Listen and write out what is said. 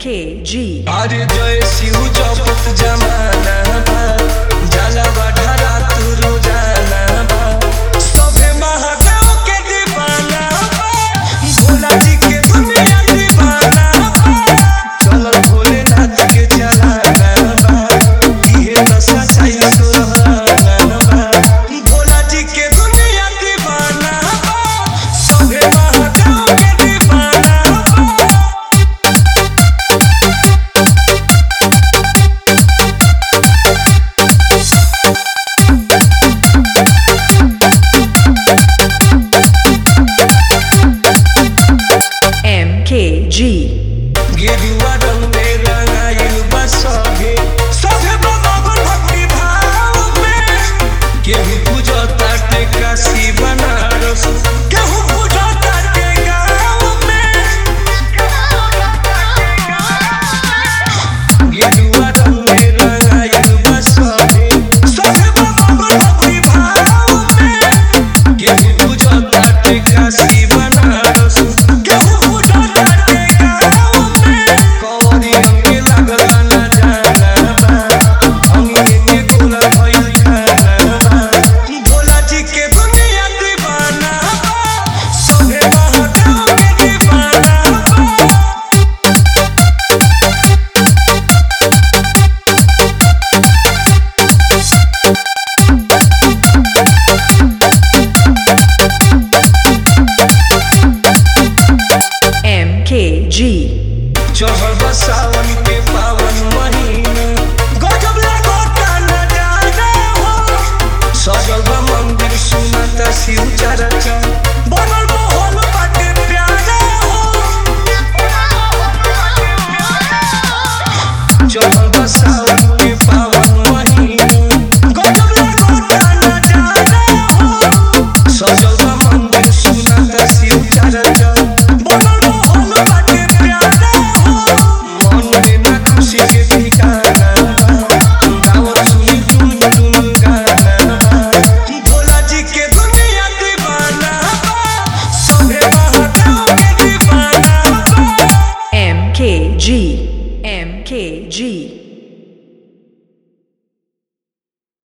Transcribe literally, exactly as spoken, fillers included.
K G अरे जय शिव जपत जमाना बा जाला बढ़ा तू रोजाना बा सभे महादेव के दीवाना बा भोला जी के दुनिया दीवाना बा चलल भोलेनाथ के चलाना बा इहे न सच्चाई सुहाना बा भोला जी के दुनिया दीवाना बा सभे महादेव के दीवाना बा K G गेरुआ रंग में रंगाइल बा सभे सभे बाबा भक्ति भाव में केहू पूजता के काशी बनारस केहू पूजता के गाँव में गेरुआ रंग में रंगाइल बा सभे सभे बाबा भक्ति भाव में केहू पूजता के काशी बनारस केहू पूजता के गाँव में कौड़ी हमके लागल ना जाना बा हमके के गोला भइल खाना बा भोला जी के दुनिया दीवाना बा सभे महादेव के दीवाना बा M K G चढ़ल बा सावन के पावन